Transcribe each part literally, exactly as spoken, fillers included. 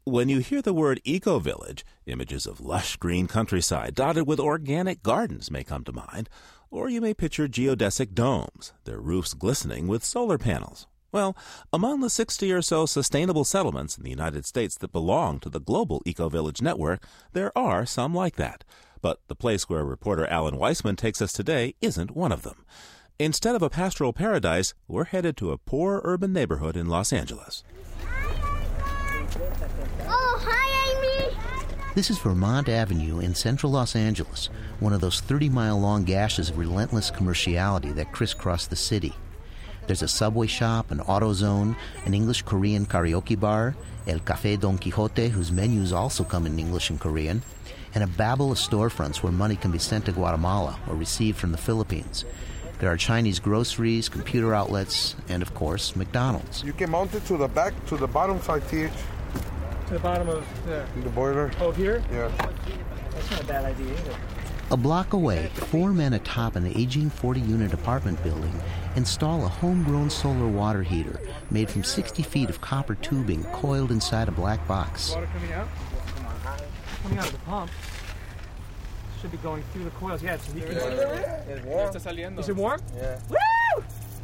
When you hear the word eco-village, images of lush green countryside dotted with organic gardens may come to mind, or you may picture geodesic domes, their roofs glistening with solar panels. Well, among the sixty or so sustainable settlements in the United States that belong to the global eco-village network, there are some like that. But the place where reporter Alan Weissman takes us today isn't one of them. Instead of a pastoral paradise, we're headed to a poor urban neighborhood in Los Angeles. Oh, hi, Amy! This is Vermont Avenue in central Los Angeles, one of those thirty-mile-long gashes of relentless commerciality that crisscross the city. There's a Subway shop, an AutoZone, an English-Korean karaoke bar, El Café Don Quixote, whose menus also come in English and Korean, and a babble of storefronts where money can be sent to Guatemala or received from the Philippines. There are Chinese groceries, computer outlets, and, of course, McDonald's. You can mount it to the back, to the bottom side, T H. To the bottom of the... The boiler. Oh, here? Yeah. That's not a bad idea either. A block away, four men atop an aging forty-unit apartment building install a homegrown solar water heater made from sixty feet of copper tubing coiled inside a black box. Water coming out? Coming out of the pump. Should be going through the coils. Yeah, it's leaking. It's warm. Is it warm? Yeah. Woo!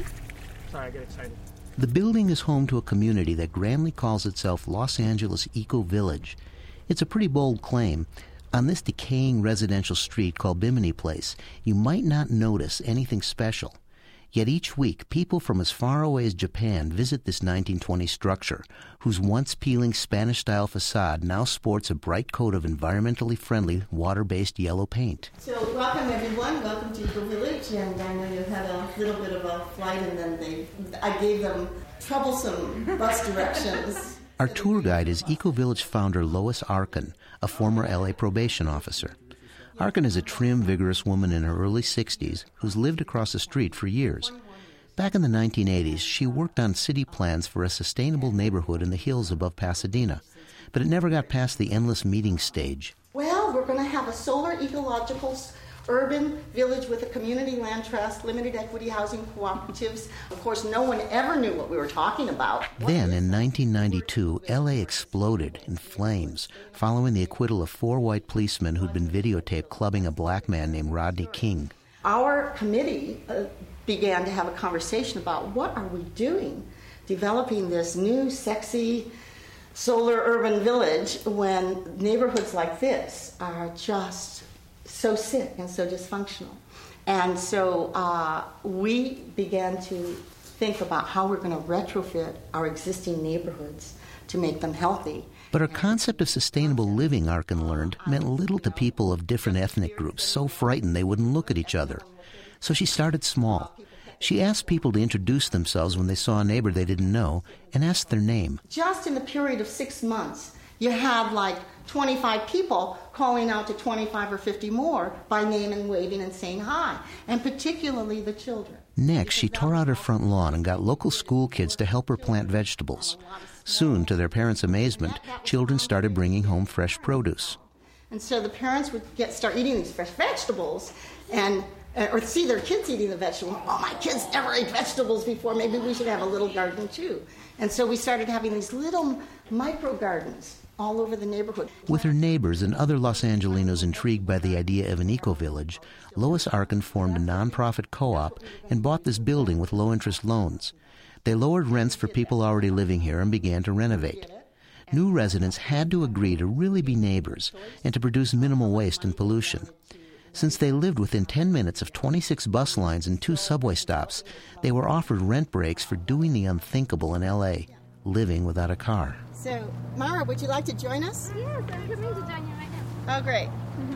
Sorry, I get excited. The building is home to a community that grandly calls itself Los Angeles Eco Village. It's a pretty bold claim. On this decaying residential street called Bimini Place, you might not notice anything special. Yet each week, people from as far away as Japan visit this nineteen twenties structure, whose once-peeling Spanish-style facade now sports a bright coat of environmentally friendly, water-based yellow paint. So welcome, everyone. Welcome to Eco Village. And I know you had a little bit of a flight, and then they, I gave them troublesome bus directions. Our tour guide is Eco Village founder Lois Arkin, a former L A probation officer. Arkin is a trim, vigorous woman in her early sixties who's lived across the street for years. Back in the nineteen eighties, she worked on city plans for a sustainable neighborhood in the hills above Pasadena, but it never got past the endless meeting stage. Well, we're going to have a solar ecological urban village with a community land trust, limited equity housing cooperatives. Of course, no one ever knew what we were talking about. Then, in nineteen ninety-two, L A exploded in flames following the acquittal of four white policemen who'd been videotaped clubbing a black man named Rodney King. Our committee uh, began to have a conversation about what are we doing, developing this new, sexy solar urban village when neighborhoods like this are just so sick and so dysfunctional. And so uh, we began to think about how we're going to retrofit our existing neighborhoods to make them healthy. But her concept of sustainable living, Arkin learned, meant little to people of different ethnic groups, so frightened they wouldn't look at each other. So she started small. She asked people to introduce themselves when they saw a neighbor they didn't know and asked their name. Just in the period of six months, you have like twenty-five people calling out to twenty-five or fifty more by name and waving and saying hi, and particularly the children. Next, she tore out her front lawn and got local school kids to help her plant vegetables. Soon, to their parents' amazement, children started bringing home fresh produce. And so the parents would get start eating these fresh vegetables and or see their kids eating the vegetables. Oh, my kids never ate vegetables before. Maybe we should have a little garden, too. And so we started having these little micro gardens all over the neighborhood. With her neighbors and other Los Angelinos intrigued by the idea of an eco-village, Lois Arkin formed a nonprofit co-op and bought this building with low-interest loans. They lowered rents for people already living here and began to renovate. New residents had to agree to really be neighbors and to produce minimal waste and pollution. Since they lived within ten minutes of twenty-six bus lines and two subway stops, they were offered rent breaks for doing the unthinkable in L A, living without a car. So, Mara, would you like to join us? Yes, I'm coming to join you right now. Oh, great.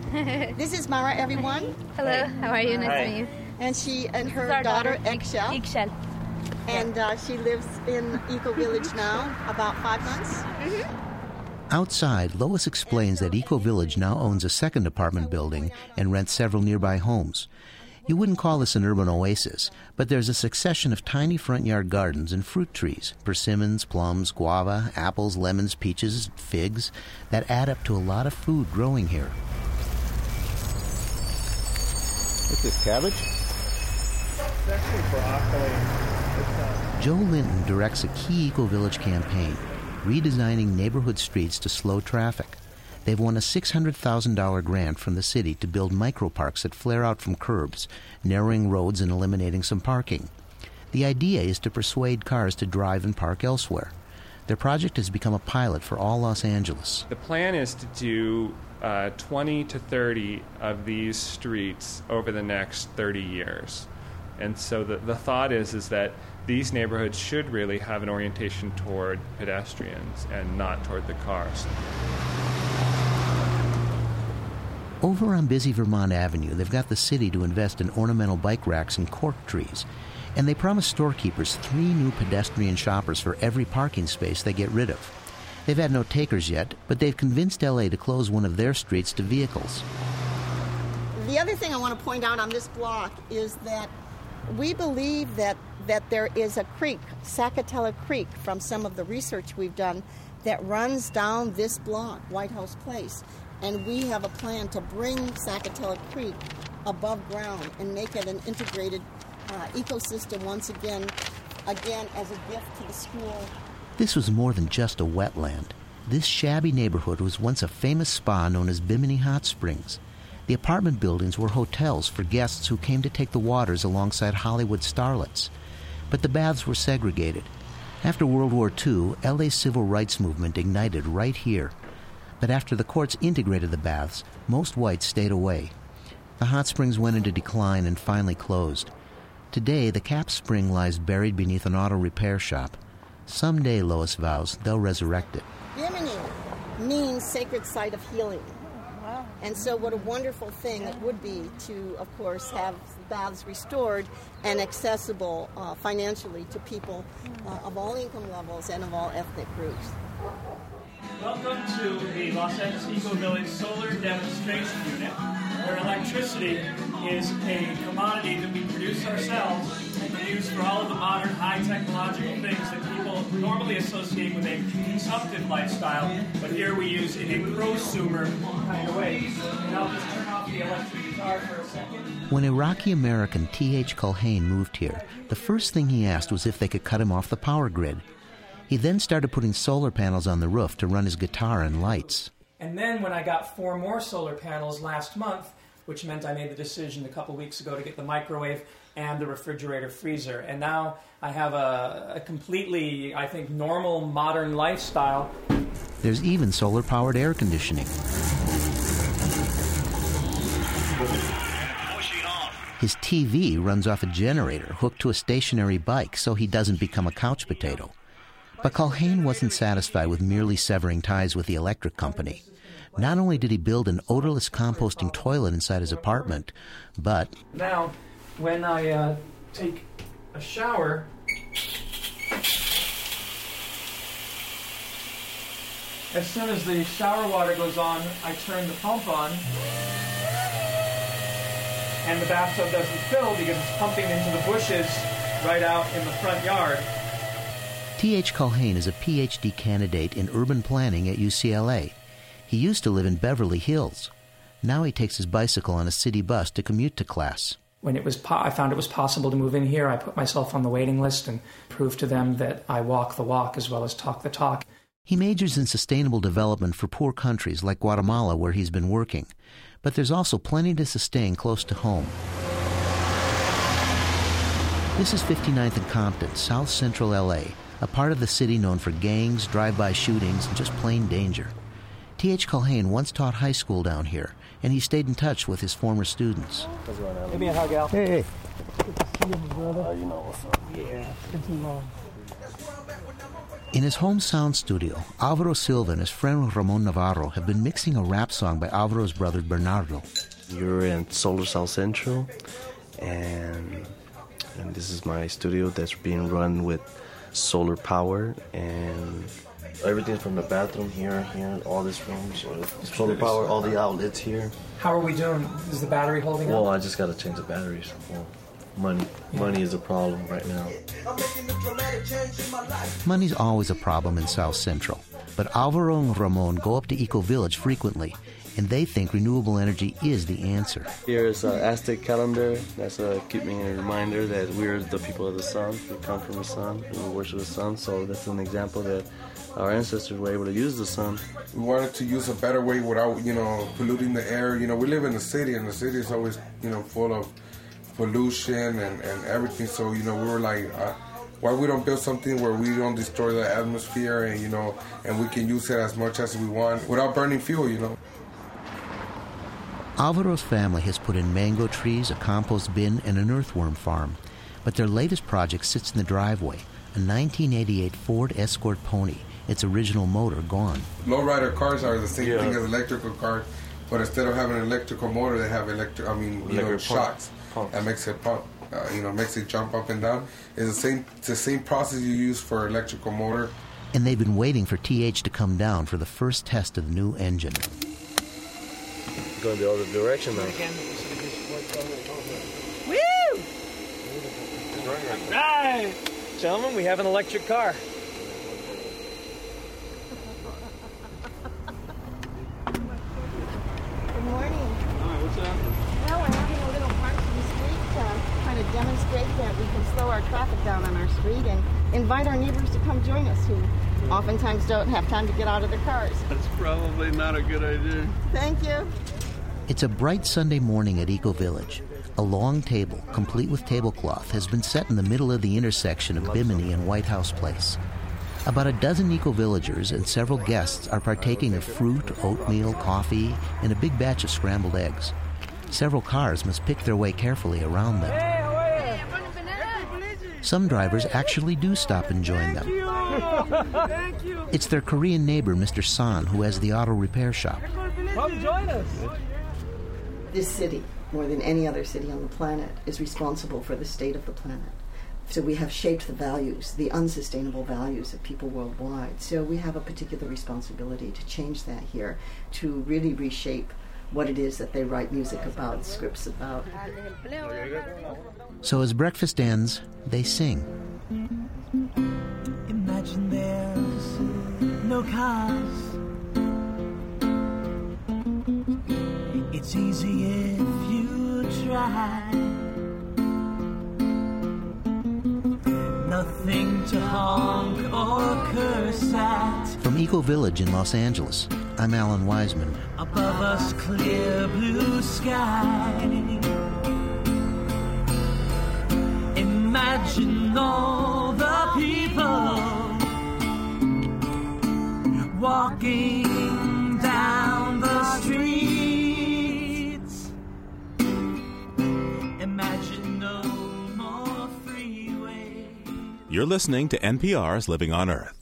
This is Mara, everyone. Hello, how are you? Nice Hi. to meet you. And she and her Our daughter, daughter, Eggshell. Eggshell. And uh, she lives in Eco Village now, about five months. Mm-hmm. Outside, Lois explains that Eco Village now owns a second apartment building and rents several nearby homes. You wouldn't call this an urban oasis, but there's a succession of tiny front yard gardens and fruit trees, persimmons, plums, guava, apples, lemons, peaches, figs, that add up to a lot of food growing here. What's this, cabbage? It's actually broccoli. It's, uh, Joe Linton directs a key Eco Village campaign. redesigning neighborhood streets to slow traffic. They've won a six hundred thousand dollars grant from the city to build microparks that flare out from curbs, narrowing roads and eliminating some parking. The idea is to persuade cars to drive and park elsewhere. Their project has become a pilot for all Los Angeles. The plan is to do uh, twenty to thirty of these streets over the next thirty years. And so the, the thought is, is that these neighborhoods should really have an orientation toward pedestrians and not toward the cars. Over on busy Vermont Avenue, they've got the city to invest in ornamental bike racks and cork trees. And they promise storekeepers three new pedestrian shoppers for every parking space they get rid of. They've had no takers yet, but they've convinced L A to close one of their streets to vehicles. The other thing I want to point out on this block is that we believe that, that there is a creek, Sakatella Creek, from some of the research we've done, that runs down this block, White House Place. And we have a plan to bring Sakatella Creek above ground and make it an integrated uh, ecosystem once again, again as a gift to the school. This was more than just a wetland. This shabby neighborhood was once a famous spa known as Bimini Hot Springs. The apartment buildings were hotels for guests who came to take the waters alongside Hollywood starlets. But the baths were segregated. After World War Two, L A's civil rights movement ignited right here. But after the courts integrated the baths, most whites stayed away. The hot springs went into decline and finally closed. Today, the Cap Spring lies buried beneath an auto repair shop. Someday, Lois vows, they'll resurrect it. Bimini means sacred site of healing. Wow. And so what a wonderful thing it would be to, of course, have baths restored and accessible uh, financially to people uh, of all income levels and of all ethnic groups. Welcome to the Los Angeles Eco Village Solar Demonstration Unit, where electricity is a commodity that we produce ourselves and can use for all of the modern high technological things that people normally associate with a consumptive lifestyle, but here we use it in a prosumer kind of way. And I'll just turn off the electric guitar for a second. When Iraqi-American T H Culhane moved here, the first thing he asked was if they could cut him off the power grid. He then started putting solar panels on the roof to run his guitar and lights. And then when I got four more solar panels last month, which meant I made the decision a couple weeks ago to get the microwave and the refrigerator freezer. And now I have a, a completely, I think, normal, modern lifestyle. There's even solar-powered air conditioning. His T V runs off a generator hooked to a stationary bike so he doesn't become a couch potato. But Culhane wasn't satisfied with merely severing ties with the electric company. Not only did he build an odorless composting toilet inside his apartment, but... Now, when I uh, take a shower, as soon as the shower water goes on, I turn the pump on, and the bathtub doesn't fill because it's pumping into the bushes right out in the front yard. T H Culhane is a P H D candidate in urban planning at U C L A. He used to live in Beverly Hills. Now he takes his bicycle on a city bus to commute to class. When it was, po- I found it was possible to move in here, I put myself on the waiting list and proved to them that I walk the walk as well as talk the talk. He majors in sustainable development for poor countries like Guatemala, where he's been working. But there's also plenty to sustain close to home. This is fifty-ninth and Compton, South Central L A, a part of the city known for gangs, drive-by shootings, and just plain danger. T H Culhane once taught high school down here, and he stayed in touch with his former students. Give me a hug, Al. Hey, hey. Good to see you, brother. Oh, you know what's up. Yeah, it's been too long. In his home sound studio, Alvaro Silva and his friend Ramon Navarro have been mixing a rap song by Alvaro's brother Bernardo. You're in Solar South Central, and, and this is my studio that's being run with solar power, and everything's from the bathroom here, here, all this room, so solar power, all the outlets here. How are we doing? Is the battery holding Well, up? I just got to change the batteries. Well, money, yeah. money is a problem right now. Money's always a problem in South Central, but Alvaro and Ramon go up to Eco Village frequently, and they think renewable energy is the answer. Here's an Aztec calendar. That's uh, keep me a reminder that we're the people of the sun. We come from the sun. We worship the sun. So that's an example that our ancestors were able to use the sun. We wanted to use a better way without, you know, polluting the air. You know, we live in the city, and the city is always, you know, full of pollution and, and everything. So, you know, we were like, uh, why we don't build something where we don't destroy the atmosphere and, you know, and we can use it as much as we want without burning fuel, you know. Alvaro's family has put in mango trees, a compost bin, and an earthworm farm. But their latest project sits in the driveway, a nineteen eighty-eight Ford Escort Pony, its original motor gone. Lowrider cars are the same Yeah. thing as electrical cars, but instead of having an electrical motor, they have electric, I mean, you know, Electric pump. shocks. Pump. That makes it pump. Uh, you know, makes it jump up and down. It's the same. It's the same process you use for electrical motor. And they've been waiting for T H to come down for the first test of the new engine. Going the other direction now. Woo! Right! Gentlemen, we have an electric car. Good morning. Hi, what's up? Well, we're having a little march in the street, uh, trying to demonstrate that we can slow our traffic down on our street and invite our neighbors to come join us who oftentimes don't have time to get out of their cars. That's probably not a good idea. Thank you. It's a bright Sunday morning at Eco Village. A long table, complete with tablecloth, has been set in the middle of the intersection of Bimini and White House Place. About a dozen eco-villagers and several guests are partaking of fruit, oatmeal, coffee, and a big batch of scrambled eggs. Several cars must pick their way carefully around them. Hey, how are you? Some drivers actually do stop and join them. Thank you. It's their Korean neighbor, Mister San, who has the auto repair shop. Come join us. This city, more than any other city on the planet, is responsible for the state of the planet. So we have shaped the values, the unsustainable values of people worldwide. So we have a particular responsibility to change that here, to really reshape what it is that they write music about, scripts about. So as breakfast ends, they sing. Imagine there's no cars. It's easy if you try. Nothing to honk or curse at. From Eco Village in Los Angeles, I'm Alan Wiseman. Above us, clear blue sky. Imagine all the people walking down the streets. Imagine no more freeways. You're listening to N P R's Living on Earth.